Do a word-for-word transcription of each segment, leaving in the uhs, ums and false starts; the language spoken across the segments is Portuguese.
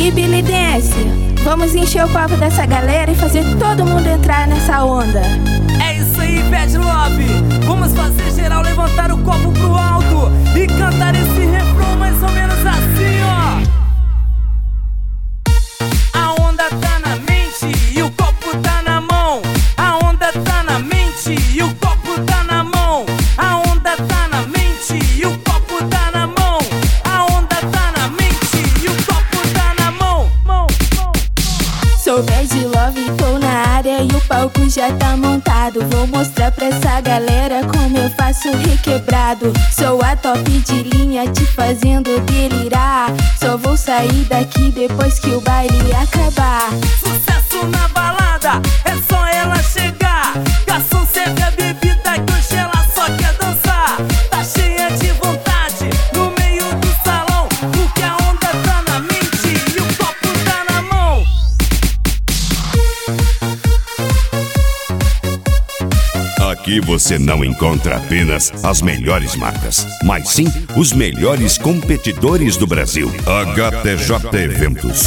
aí, Billy Dance, vamos encher o copo dessa galera e fazer todo mundo entrar nessa onda. É isso aí, Bad Love. Vamos fazer geral levantar o copo pro alto e cantar esse refrão mais ou menos assim, ó. A onda tá na mente e o copo tá na mão. A onda tá na mente e o copo tá na mão. A onda tá na mente e o copo tá na mão. A onda tá na mente e o copo tá na mão. Mão, mão, mão. Sou Bad Love, tô na área e o palco já tá montado. Vou mostrar pra essa galera como eu faço requebrado. Sou a top de linha, te fazendo delirar. Só vou sair daqui depois que o baile acabar. Sucesso na balada, é só ela chegar. Garçom, serve a bebida que hoje ela só quer dançar. Tá cheia de vontade no meio do salão, porque a onda tá na mente e o copo tá na mão. Aqui você não encontra apenas as melhores marcas, mas sim os melhores competidores do Brasil. H T J Eventos.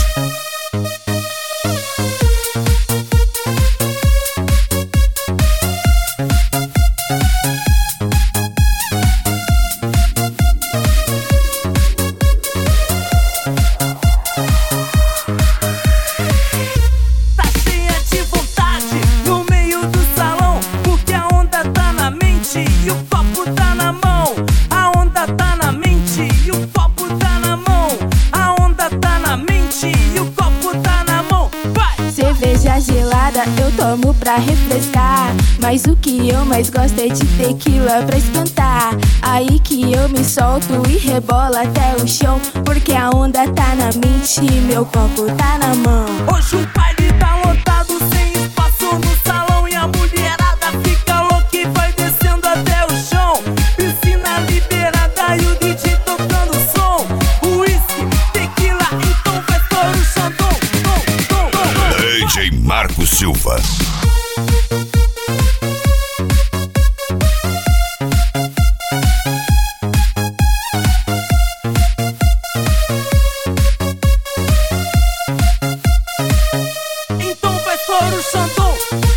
E o copo tá na mão. A onda tá na mente e o copo tá na mão. A onda tá na mente e o copo tá na mão. Vai! Cerveja gelada eu tomo pra refrescar, mas o que eu mais gosto é de tequila pra esquentar. Aí que eu me solto e rebolo até o chão, porque a onda tá na mente e meu copo tá na mão. Hoje o baile tá lotado, sem espaço no salão, e a mulherada fica louca e vai descendo até o chão. Piscina liberada e o D J tocando som. Whisky, tequila, então vai para o Xandão. D J Marco Silva. Então vai para o Xandão.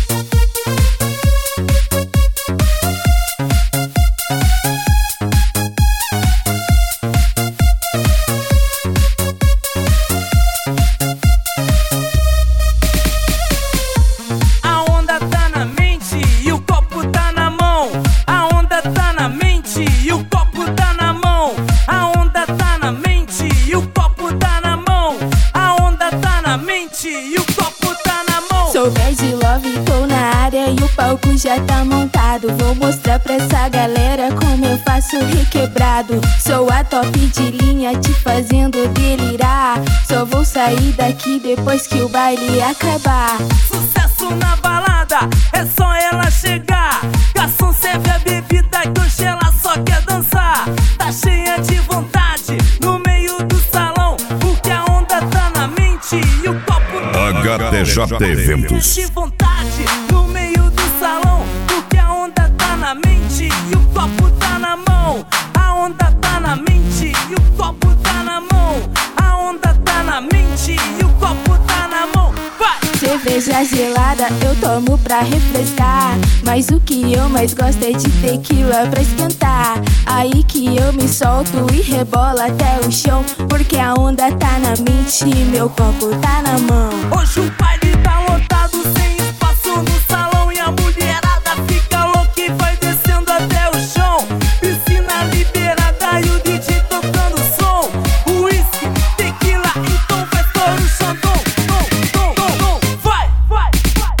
A onda tá na mente e o copo tá na mão. A onda tá na mente e o copo tá na mão. A onda tá na mente e o copo tá na mão. A onda tá na mente e o copo tá na mão. Sou Bad Love, tô na área e o palco já tá montado. Vou mostrar pra essa galera como eu faço requebrado. Sou a top de linha, te fazendo delirar. Só vou sair daqui depois que o baile acabar. Sucesso na balada, é só ela chegar. Garçom, serve a bebida que hoje ela só quer dançar. Tá cheia de vontade no meio do salão, porque a onda tá na mente e o copo H T J Eventos. cheia de vontade no meio do salão, porque a onda tá na mente e o copo tá na mão. A onda tá na mente e o copo tá na mão. A onda tá na mente e o copo tá na mão. Vai! Cerveja gelada eu tomo pra refrescar, mas o que eu mais gosto é de tequila pra esquentar. Aí que eu me solto e rebolo até o chão, porque a onda tá na mente e meu copo tá na mão. Hoje o baile tá lotado, sem espaço no salão, e a mulherada fica louca e vai descendo até o chão. Piscina liberada e o D J tocando som. Whisky, tequila, então vai para o Xandão. Vai, vai, vai.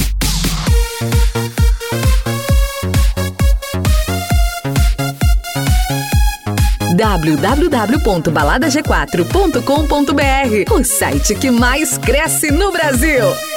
w w w ponto balada g quatro ponto com ponto b r, o site que mais cresce no Brasil.